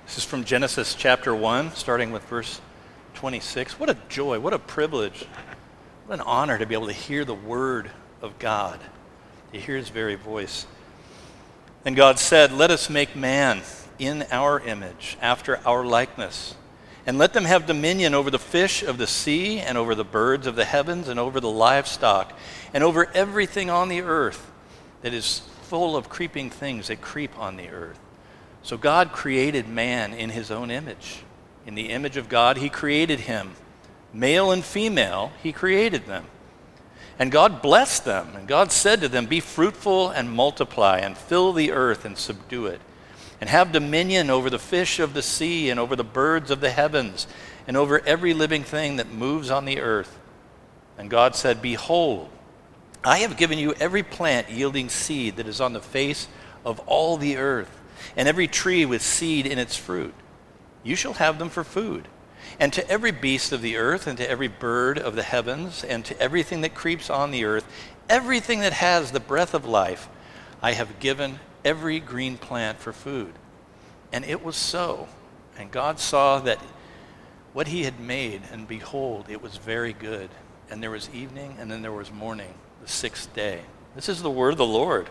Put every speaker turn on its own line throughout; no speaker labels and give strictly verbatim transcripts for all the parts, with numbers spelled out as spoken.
This is from Genesis chapter one, starting with verse twenty-six. What a joy, what a privilege, what an honor to be able to hear the word of God, to hear his very voice. And God said, "Let us make man in our image, after our likeness, and let them have dominion over the fish of the sea, and over the birds of the heavens, and over the livestock, and over everything on the earth that is full of creeping things that creep on the earth." So God created man in his own image. In the image of God, he created him. Male and female, he created them. And God blessed them, and God said to them, "Be fruitful and multiply, and fill the earth and subdue it, and have dominion over the fish of the sea, and over the birds of the heavens, and over every living thing that moves on the earth." And God said, "Behold, I have given you every plant yielding seed that is on the face of all the earth, and every tree with seed in its fruit. You shall have them for food. And to every beast of the earth, and to every bird of the heavens, and to everything that creeps on the earth, everything that has the breath of life, I have given every green plant for food." And it was so. And God saw that what he had made, and behold, it was very good. And there was evening, and then there was morning, the sixth day. This is the word of the Lord.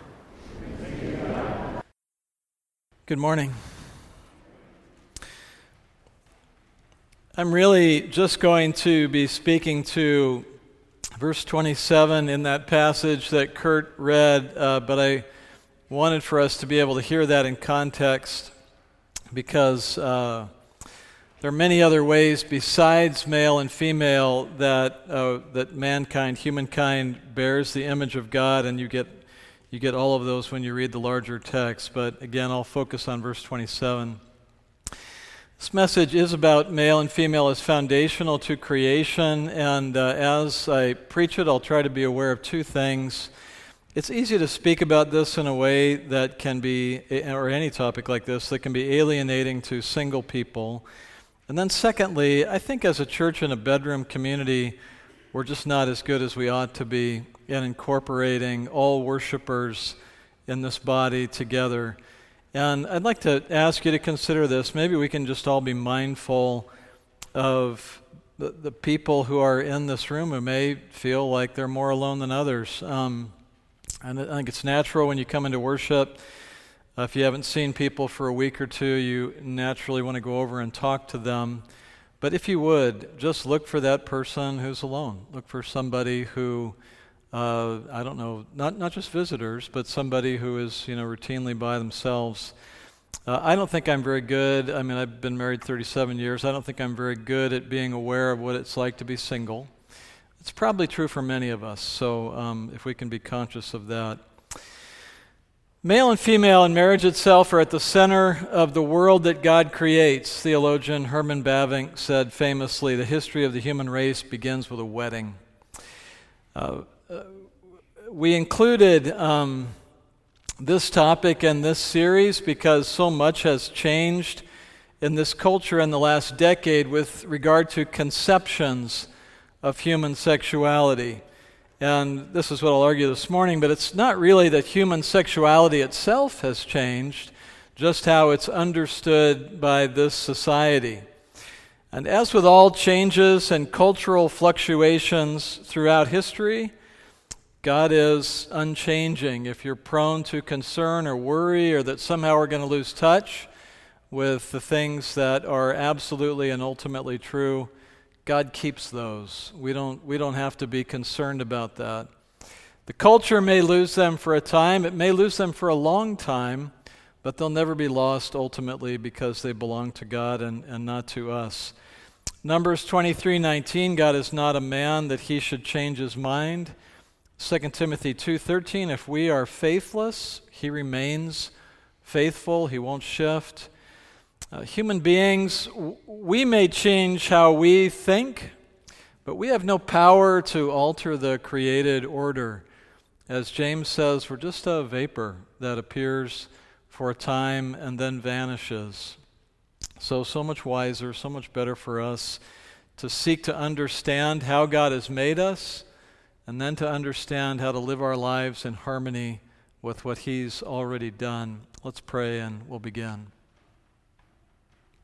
Good morning. I'm really just going to be speaking to verse twenty-seven in that passage that Kurt read, uh, but I wanted for us to be able to hear that in context because uh, there are many other ways besides male and female that uh, that mankind, humankind, bears the image of God, and you get you get all of those when you read the larger text. But again, I'll focus on verse twenty-seven. This message is about male and female as foundational to creation, and uh, as I preach it, I'll try to be aware of two things. It's easy to speak about this in a way that can be, or any topic like this, that can be alienating to single people. And then secondly, I think as a church in a bedroom community, we're just not as good as we ought to be in incorporating all worshipers in this body together. And I'd like to ask you to consider this. Maybe we can just all be mindful of the, the people who are in this room who may feel like they're more alone than others. Um, and I think it's natural when you come into worship, uh, if you haven't seen people for a week or two, you naturally want to go over and talk to them. But if you would, just look for that person who's alone. Look for somebody who Uh, I don't know, not not just visitors, but somebody who is, you know, routinely by themselves. Uh, I don't think I'm very good. I mean, I've been married thirty-seven years. I don't think I'm very good at being aware of what it's like to be single. It's probably true for many of us, so um, if we can be conscious of that. Male and female in marriage itself are at the center of the world that God creates. Theologian Herman Bavinck said famously, "The history of the human race begins with a wedding." Uh, Uh, we included um, this topic in this series because so much has changed in this culture in the last decade with regard to conceptions of human sexuality. And this is what I'll argue this morning, but it's not really that human sexuality itself has changed, just how it's understood by this society. And as with all changes and cultural fluctuations throughout history, God is unchanging. If you're prone to concern or worry or that somehow we're going to lose touch with the things that are absolutely and ultimately true, God keeps those. We don't we don't have to be concerned about that. The culture may lose them for a time. It may lose them for a long time, but they'll never be lost ultimately because they belong to God and, and not to us. Numbers twenty-three nineteen, God is not a man that he should change his mind. Second Timothy two thirteen, if we are faithless, he remains faithful. He won't shift. Uh, human beings, w- we may change how we think, but we have no power to alter the created order. As James says, we're just a vapor that appears for a time and then vanishes. So, so much wiser, so much better for us to seek to understand how God has made us, and then to understand how to live our lives in harmony with what he's already done. Let's pray and we'll begin.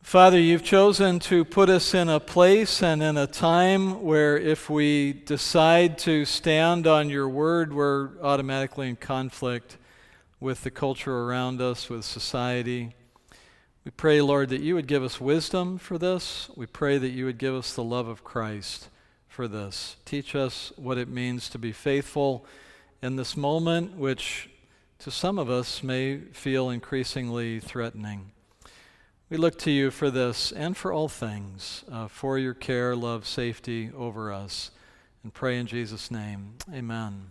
Father, you've chosen to put us in a place and in a time where if we decide to stand on your word, we're automatically in conflict with the culture around us, with society. We pray, Lord, that you would give us wisdom for this. We pray that you would give us the love of Christ for this. Teach us what it means to be faithful in this moment, which to some of us may feel increasingly threatening. We look to you for this and for all things, uh, for your care, love, safety over us, and pray in Jesus' name. Amen.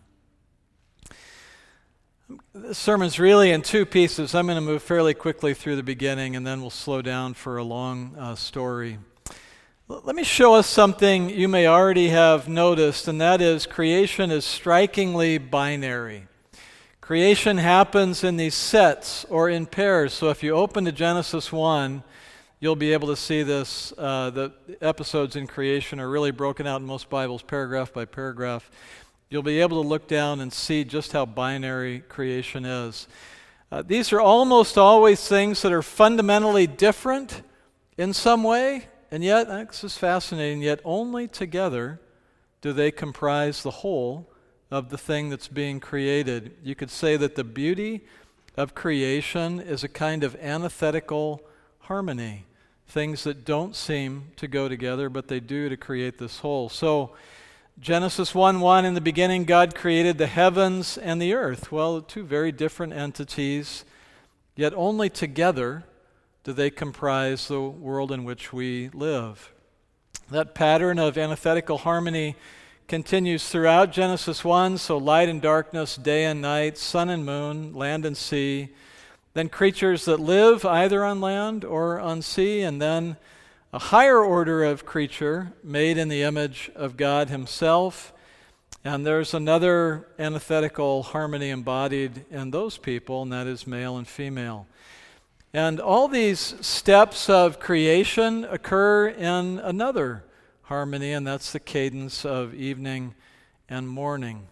This sermon's really in two pieces. I'm going to move fairly quickly through the beginning, and then we'll slow down for a long uh, story. L- let me show us something you may already have noticed, and that is creation is strikingly binary. Creation happens in these sets or in pairs. So if you open to Genesis one, you'll be able to see this. Uh, the episodes in creation are really broken out in most Bibles, paragraph by paragraph. You'll be able to look down and see just how binary creation is. Uh, these are almost always things that are fundamentally different in some way, and yet, this is fascinating, yet only together do they comprise the whole of the thing that's being created. You could say that the beauty of creation is a kind of antithetical harmony, things that don't seem to go together, but they do to create this whole. So Genesis one one, in the beginning God created the heavens and the earth. Well, two very different entities, yet only together do they comprise the world in which we live. That pattern of antithetical harmony continues throughout Genesis one, so light and darkness, day and night, sun and moon, land and sea, then creatures that live either on land or on sea, and then a higher order of creature made in the image of God himself, and there's another antithetical harmony embodied in those people, and that is male and female. And all these steps of creation occur in another harmony, and that's the cadence of evening and morning.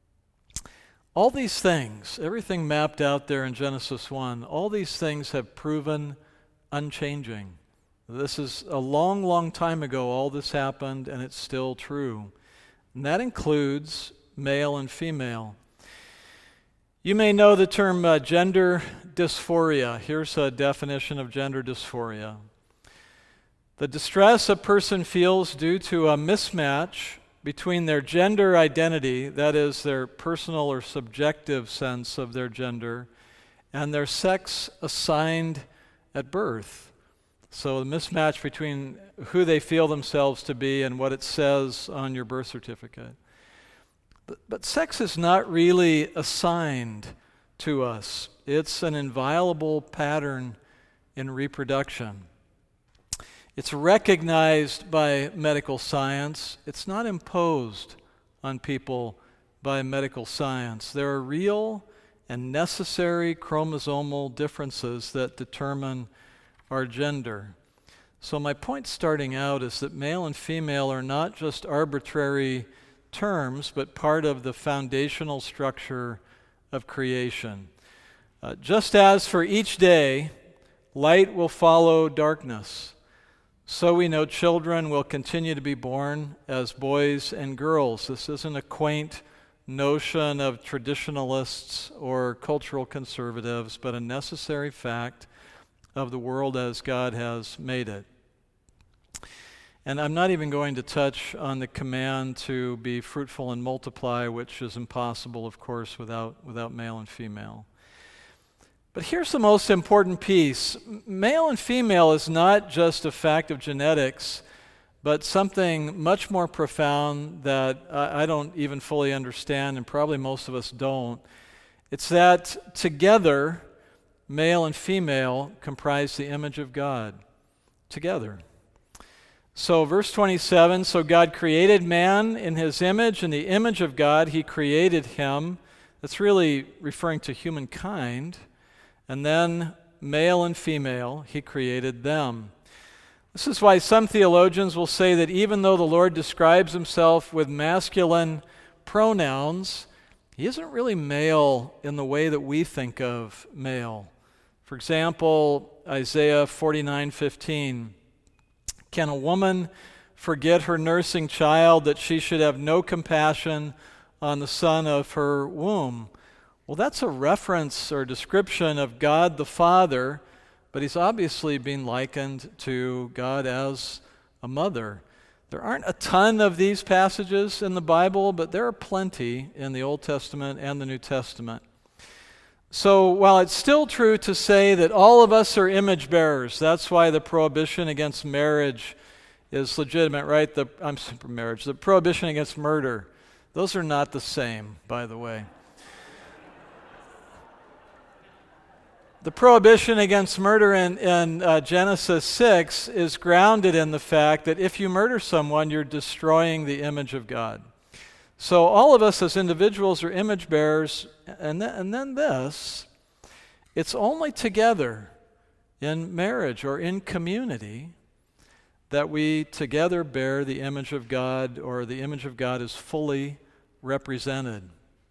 All these things, everything mapped out there in Genesis one, all these things have proven unchanging. This is a long, long time ago, all this happened, and it's still true. And that includes male and female. You may know the term uh, gender dysphoria. Here's a definition of gender dysphoria. The distress a person feels due to a mismatch between their gender identity, that is, their personal or subjective sense of their gender, and their sex assigned at birth. So the mismatch between who they feel themselves to be and what it says on your birth certificate. But, but sex is not really assigned to us. It's an inviolable pattern in reproduction. It's recognized by medical science. It's not imposed on people by medical science. There are real and necessary chromosomal differences that determine our gender. So my point starting out is that male and female are not just arbitrary terms, but part of the foundational structure of creation. Uh, just as for each day, light will follow darkness, so we know children will continue to be born as boys and girls. This isn't a quaint notion of traditionalists or cultural conservatives, but a necessary fact of the world as God has made it. And I'm not even going to touch on the command to be fruitful and multiply, which is impossible, of course, without, without male and female. But here's the most important piece. Male and female is not just a fact of genetics, but something much more profound that I don't even fully understand, and probably most of us don't. It's that together, male and female comprise the image of God. Together. So verse twenty-seven, so God created man in his image, in the image of God he created him. That's really referring to humankind. And then male and female, he created them. This is why some theologians will say that even though the Lord describes himself with masculine pronouns, he isn't really male in the way that we think of male. For example, Isaiah forty-nine fifteen. Can a woman forget her nursing child that she should have no compassion on the son of her womb? Well, that's a reference or description of God the Father, but he's obviously being likened to God as a mother. There aren't a ton of these passages in the Bible, but there are plenty in the Old Testament and the New Testament. So while it's still true to say that all of us are image bearers, that's why the prohibition against marriage is legitimate, right? The I'm super marriage. The prohibition against murder, those are not the same, by the way. The prohibition against murder in, in uh, Genesis six is grounded in the fact that if you murder someone, you're destroying the image of God. So all of us as individuals are image bearers, and, th- and then this, it's only together in marriage or in community that we together bear the image of God, or the image of God is fully represented.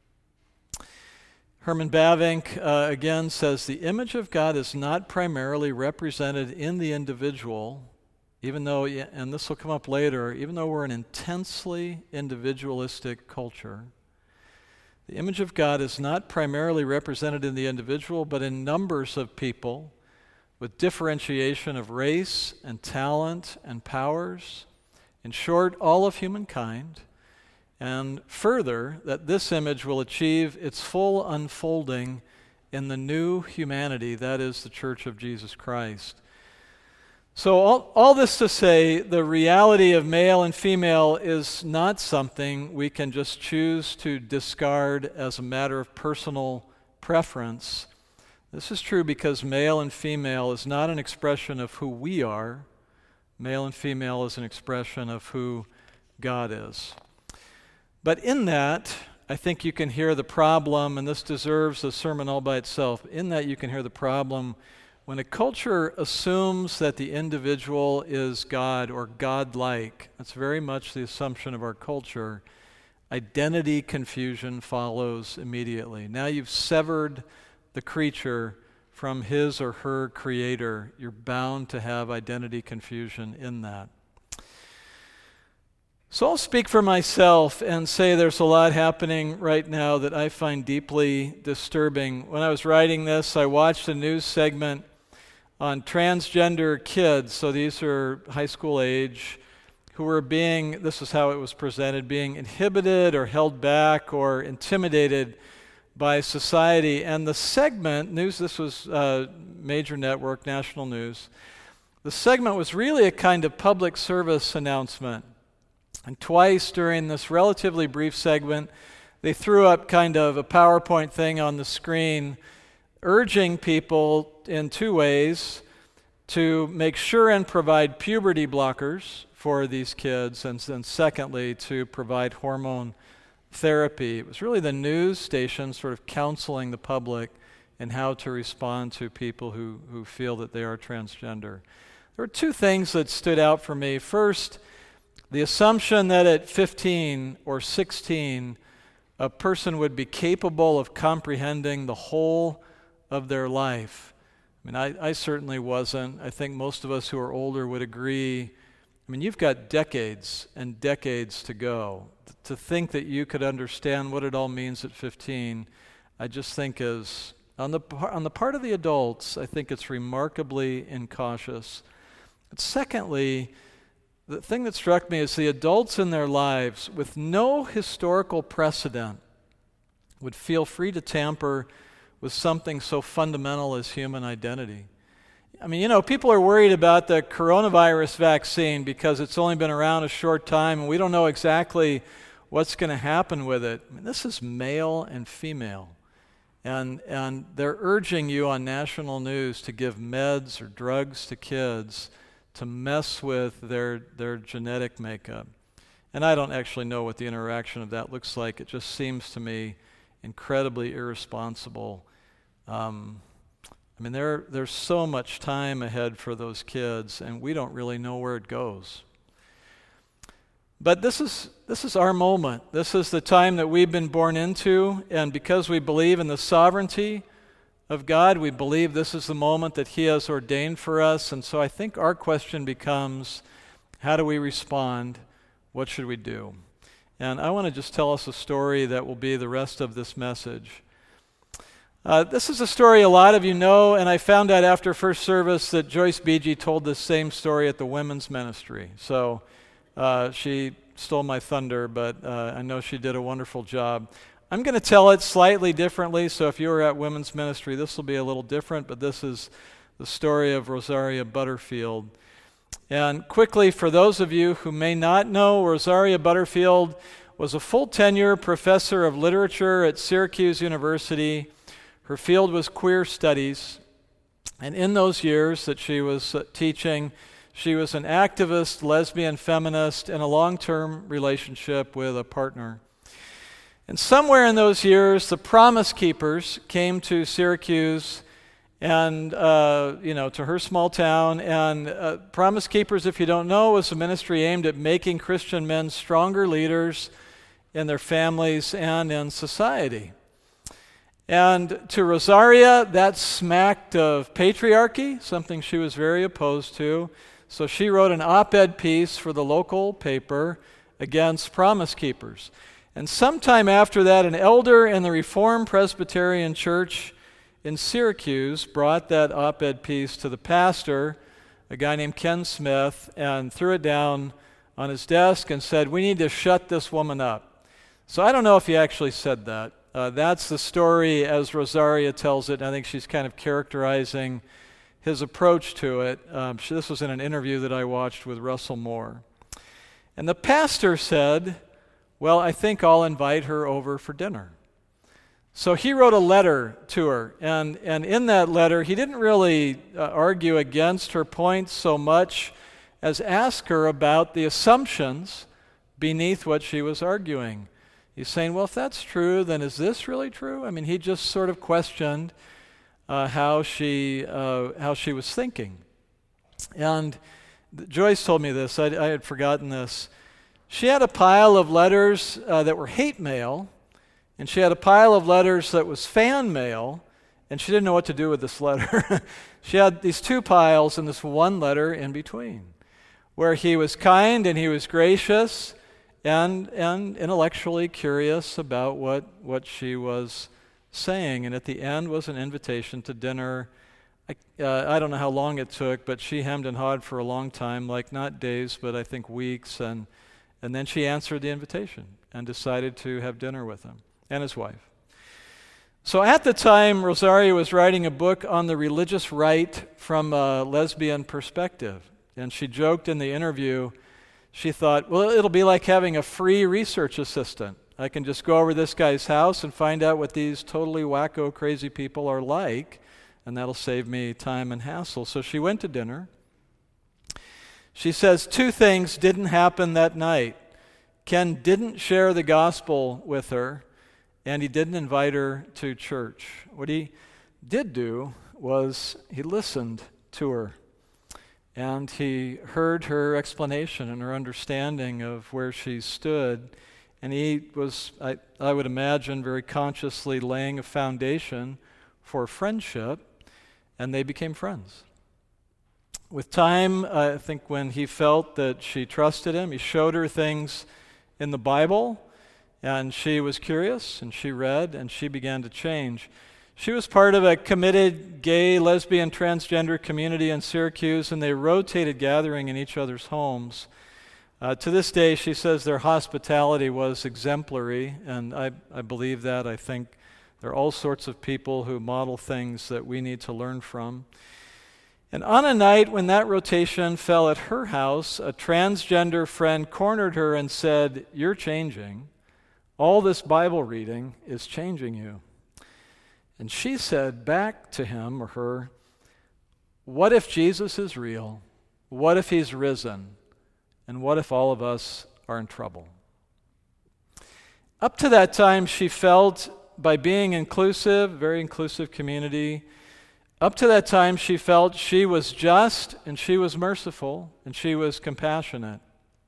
Herman Bavinck, uh, again, says the image of God is not primarily represented in the individual, even though, and this will come up later, even though we're an intensely individualistic culture. The image of God is not primarily represented in the individual, but in numbers of people with differentiation of race and talent and powers. In short, all of humankind. And further, that this image will achieve its full unfolding in the new humanity, that is the Church of Jesus Christ. So all, all this to say, the reality of male and female is not something we can just choose to discard as a matter of personal preference. This is true because male and female is not an expression of who we are. Male and female is an expression of who God is. But in that, I think you can hear the problem, and this deserves a sermon all by itself. In that, you can hear the problem when a culture assumes that the individual is God or God-like. That's very much the assumption of our culture. Identity confusion follows immediately. Now you've severed the creature from his or her creator. You're bound to have identity confusion in that. So I'll speak for myself and say there's a lot happening right now that I find deeply disturbing. When I was writing this, I watched a news segment on transgender kids, so these are high school age, who were being, this is how it was presented, being inhibited or held back or intimidated by society. And the segment, news, this was a major network, national news, the segment was really a kind of public service announcement. And twice during this relatively brief segment, they threw up kind of a PowerPoint thing on the screen urging people in two ways to make sure and provide puberty blockers for these kids, and then secondly, to provide hormone therapy. It was really the news station sort of counseling the public in how to respond to people who, who feel that they are transgender. There were two things that stood out for me. First, the assumption that at fifteen or sixteen, a person would be capable of comprehending the whole of their life. I mean, I, I certainly wasn't. I think most of us who are older would agree. I mean, you've got decades and decades to go. To think that you could understand what it all means at fifteen, I just think is, on the, on the part of the adults, I think it's remarkably incautious. But secondly, the thing that struck me is the adults in their lives, with no historical precedent, would feel free to tamper with something so fundamental as human identity. I mean, you know, people are worried about the coronavirus vaccine because it's only been around a short time and we don't know exactly what's going to happen with it. I mean, this is male and female. And, and they're urging you on national news to give meds or drugs to kids to mess with their their genetic makeup. And I don't actually know what the interaction of that looks like. It just seems to me incredibly irresponsible. Um, I mean, there there's so much time ahead for those kids, and we don't really know where it goes. But this is this is our moment. This is the time that we've been born into, and because we believe in the sovereignty of God. We believe this is the moment that He has ordained for us. And so I think our question becomes, how do we respond? What should we do? And I want to just tell us a story that will be the rest of this message. Uh, this is a story a lot of you know, and I found out after first service that Joyce Beege told this same story at the women's ministry. So uh, she stole my thunder, but uh, I know she did a wonderful job. I'm going to tell it slightly differently, so if you were at women's ministry, this will be a little different, but this is the story of Rosaria Butterfield. And quickly, for those of you who may not know, Rosaria Butterfield was a full tenure professor of literature at Syracuse University. Her field was queer studies, and in those years that she was uh, teaching, she was an activist, lesbian, feminist, in a long-term relationship with a partner. And somewhere in those years, the Promise Keepers came to Syracuse and, uh, you know, to her small town. And uh, Promise Keepers, if you don't know, was a ministry aimed at making Christian men stronger leaders in their families and in society. And to Rosaria, that smacked of patriarchy, something she was very opposed to. So she wrote an op-ed piece for the local paper against Promise Keepers. And sometime after that, an elder in the Reformed Presbyterian Church in Syracuse brought that op-ed piece to the pastor, a guy named Ken Smith, and threw it down on his desk and said, "We need to shut this woman up." So I don't know if he actually said that. Uh, that's the story as Rosaria tells it. I think she's kind of characterizing his approach to it. Um, she, this was in an interview that I watched with Russell Moore. And the pastor said, "Well, I think I'll invite her over for dinner." So he wrote a letter to her, and, and in that letter, he didn't really uh, argue against her points so much as ask her about the assumptions beneath what she was arguing. He's saying, well, if that's true, then is this really true? I mean, he just sort of questioned uh, how she uh, how she was thinking. And Joyce told me this. I, I had forgotten this. She had a pile of letters uh, that were hate mail, and she had a pile of letters that was fan mail, and she didn't know what to do with this letter. She had these two piles and this one letter in between, where he was kind and he was gracious, and and intellectually curious about what, what she was saying. And at the end was an invitation to dinner. I, uh, I don't know how long it took, but she hemmed and hawed for a long time, like not days, but I think weeks. And, and then she answered the invitation and decided to have dinner with him and his wife. So at the time, Rosaria was writing a book on the religious right from a lesbian perspective. And she joked in the interview, she thought, well, it'll be like having a free research assistant. I can just go over this guy's house and find out what these totally wacko, crazy people are like, and that'll save me time and hassle. So she went to dinner. She says two things didn't happen that night. Ken didn't share the gospel with her, and he didn't invite her to church. What he did do was he listened to her. And he heard her explanation and her understanding of where she stood. And he was, I, I would imagine, very consciously laying a foundation for friendship, and they became friends. With time, I think when he felt that she trusted him, he showed her things in the Bible, and she was curious, and she read, and she began to change. She was part of a committed gay, lesbian, transgender community in Syracuse, and they rotated gathering in each other's homes. Uh, to this day, she says their hospitality was exemplary, and I, I believe that. I think there are all sorts of people who model things that we need to learn from. And on a night when that rotation fell at her house, a transgender friend cornered her and said, "You're changing. All this Bible reading is changing you." And she said back to him or her, "What if Jesus is real? What if he's risen? And what if all of us are in trouble?" Up to that time, she felt by being inclusive, very inclusive community, up to that time she felt she was just and she was merciful and she was compassionate.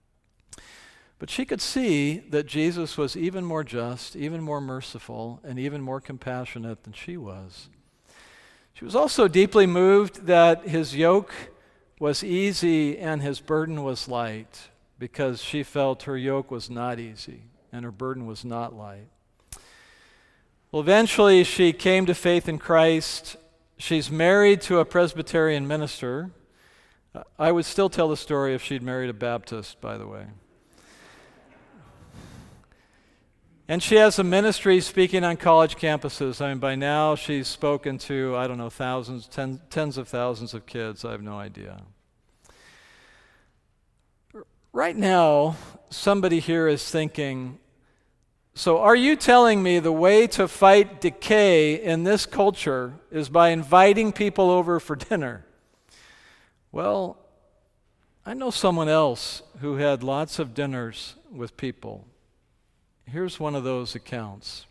But she could see that Jesus was even more just, even more merciful, and even more compassionate than she was. She was also deeply moved that his yoke was easy and his burden was light, because she felt her yoke was not easy and her burden was not light. Well, eventually she came to faith in Christ. She's married to a Presbyterian minister. I would still tell the story if she'd married a Baptist, by the way. And she has a ministry speaking on college campuses. I mean, by now she's spoken to, I don't know, thousands, ten, tens of thousands of kids. I have no idea. Right now, somebody here is thinking, so are you telling me the way to fight decay in this culture is by inviting people over for dinner? Well, I know someone else who had lots of dinners with people. Here's one of those accounts.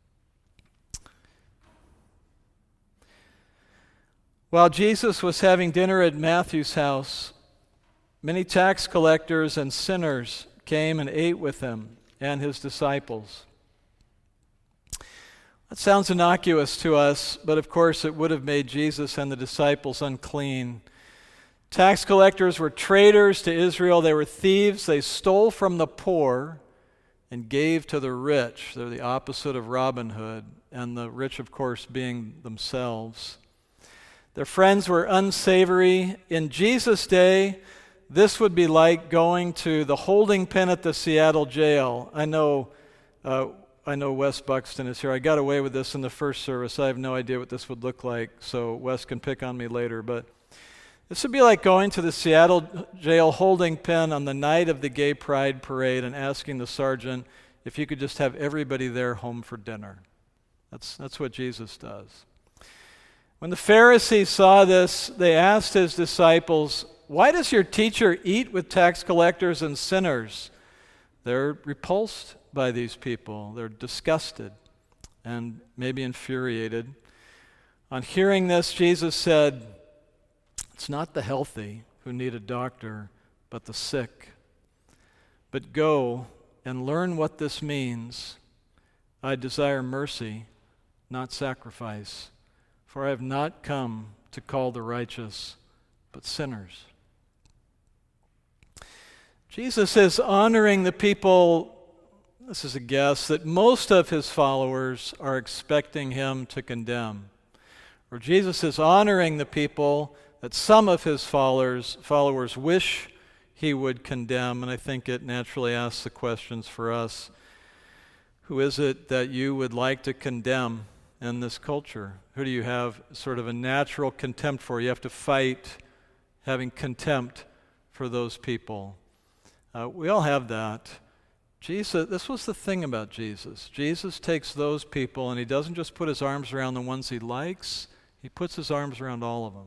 While Jesus was having dinner at Matthew's house, many tax collectors and sinners came and ate with him and his disciples. That sounds innocuous to us, but of course it would have made Jesus and the disciples unclean. Tax collectors were traitors to Israel. They were thieves. They stole from the poor and gave to the rich. They're the opposite of Robin Hood, and the rich, of course, being themselves. Their friends were unsavory. In Jesus' day, this would be like going to the holding pen at the Seattle jail. I know uh, I know Wes Buxton is here. I got away with this in the first service. I have no idea what this would look like, so Wes can pick on me later. But this would be like going to the Seattle jail holding pen on the night of the Gay Pride Parade and asking the sergeant if you could just have everybody there home for dinner. That's, that's what Jesus does. When the Pharisees saw this, they asked his disciples, "Why does your teacher eat with tax collectors and sinners?" They're repulsed by these people. They're disgusted and maybe infuriated. On hearing this, Jesus said, "It's not the healthy who need a doctor, but the sick. But go and learn what this means. I desire mercy, not sacrifice, for I have not come to call the righteous, but sinners." Jesus is honoring the people, this is a guess, that most of his followers are expecting him to condemn. Or Jesus is honoring the people that some of his followers, followers wish he would condemn, and I think it naturally asks the questions for us. Who is it that you would like to condemn in this culture? Who do you have sort of a natural contempt for? You have to fight having contempt for those people. Uh, we all have that. Jesus, this was the thing about Jesus. Jesus takes those people and he doesn't just put his arms around the ones he likes, he puts his arms around all of them.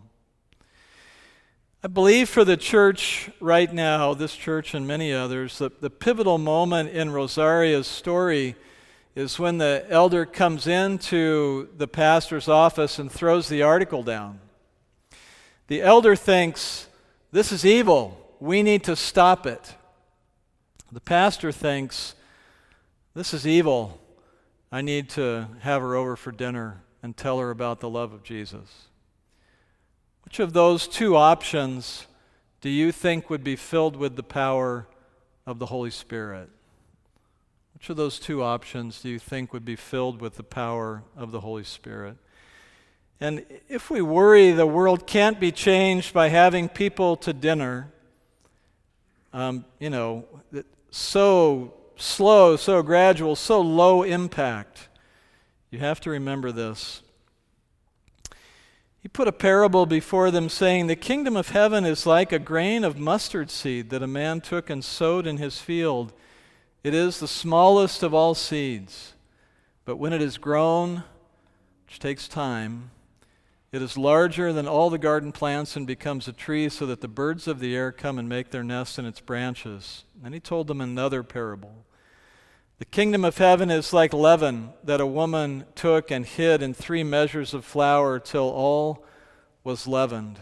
I believe for the church right now, this church and many others, the, the pivotal moment in Rosaria's story is when the elder comes into the pastor's office and throws the article down. The elder thinks, this is evil. We need to stop it. The pastor thinks, this is evil. I need to have her over for dinner and tell her about the love of Jesus. Which of those two options do you think would be filled with the power of the Holy Spirit? Which of those two options do you think would be filled with the power of the Holy Spirit? And if we worry the world can't be changed by having people to dinner, um, you know, so slow, so gradual, so low impact, you have to remember this. He put a parable before them saying, "The kingdom of heaven is like a grain of mustard seed that a man took and sowed in his field. It is the smallest of all seeds, but when it is grown, which takes time, it is larger than all the garden plants and becomes a tree so that the birds of the air come and make their nests in its branches." And he told them another parable. "The kingdom of heaven is like leaven that a woman took and hid in three measures of flour till all was leavened."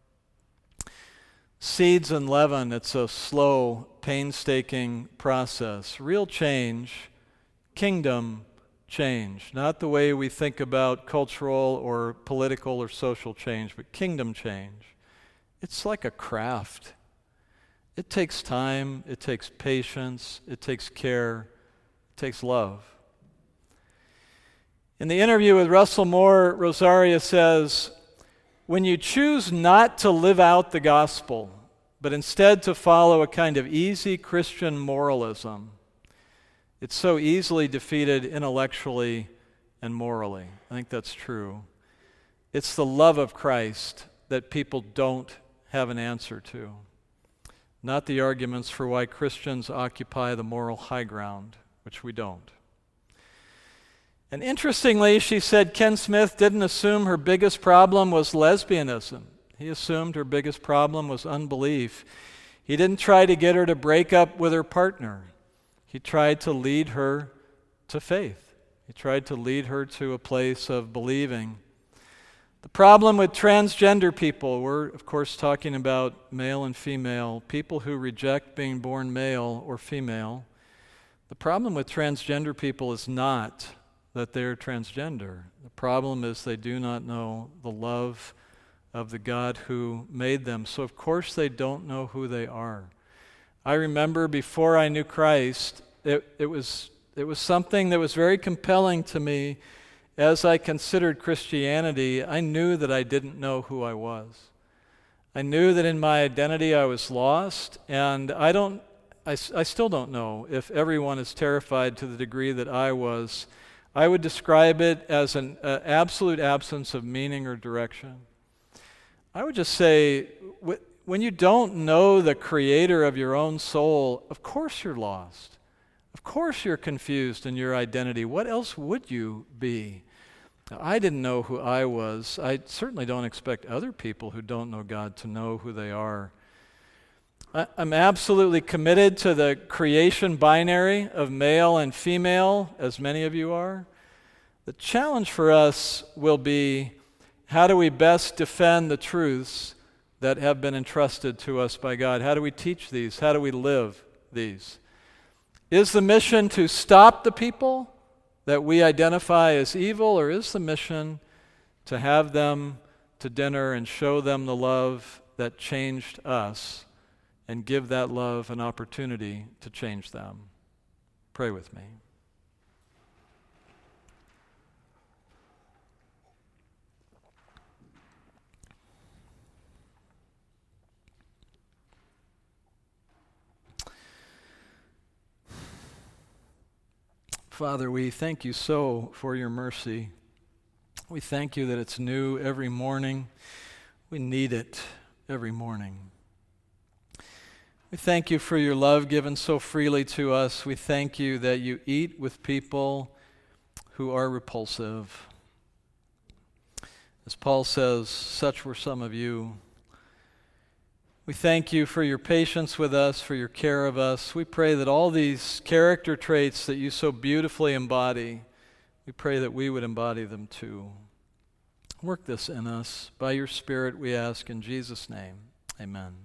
Seeds and leaven, it's a slow, painstaking process. Real change, kingdom, change, not the way we think about cultural or political or social change, but kingdom change. It's like a craft. It takes time, it takes patience, it takes care, it takes love. In the interview with Russell Moore, Rosaria says, when you choose not to live out the gospel, but instead to follow a kind of easy Christian moralism, it's so easily defeated intellectually and morally. I think that's true. It's the love of Christ that people don't have an answer to, not the arguments for why Christians occupy the moral high ground, which we don't. And interestingly, she said Ken Smith didn't assume her biggest problem was lesbianism. He assumed her biggest problem was unbelief. He didn't try to get her to break up with her partner. He tried to lead her to faith. He tried to lead her to a place of believing. The problem with transgender people, we're of course talking about male and female, people who reject being born male or female. The problem with transgender people is not that they're transgender. The problem is they do not know the love of the God who made them. So of course they don't know who they are. I remember before I knew Christ, it, it was it was something that was very compelling to me as I considered Christianity. I knew that I didn't know who I was. I knew that in my identity I was lost, and I don't I, I still don't know if everyone is terrified to the degree that I was. I would describe it as an uh, absolute absence of meaning or direction. I would just say, wh- when you don't know the creator of your own soul, of course you're lost. Of course you're confused in your identity. What else would you be? I didn't know who I was. I certainly don't expect other people who don't know God to know who they are. I, I'm absolutely committed to the creation binary of male and female, as many of you are. The challenge for us will be, how do we best defend the truths that have been entrusted to us by God? How do we teach these? How do we live these? Is the mission to stop the people that we identify as evil, or is the mission to have them to dinner and show them the love that changed us and give that love an opportunity to change them? Pray with me. Father, we thank you so for your mercy. We thank you that it's new every morning. We need it every morning. We thank you for your love given so freely to us. We thank you that you eat with people who are repulsive. As Paul says, such were some of you. We thank you for your patience with us, for your care of us. We pray that all these character traits that you so beautifully embody, we pray that we would embody them too. Work this in us. By your Spirit, we ask in Jesus' name. Amen.